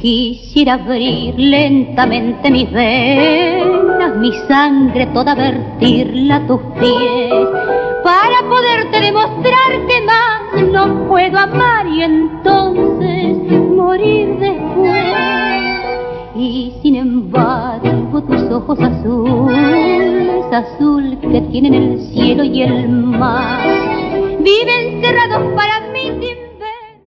Quisiera abrir lentamente mis venas, mi sangre toda vertirla a tus pies, para poderte demostrar que más no puedo amar y entonces morir después. Y sin embargo tus ojos azules, azul que tienen el cielo y el mar, viven cerrados para mí sin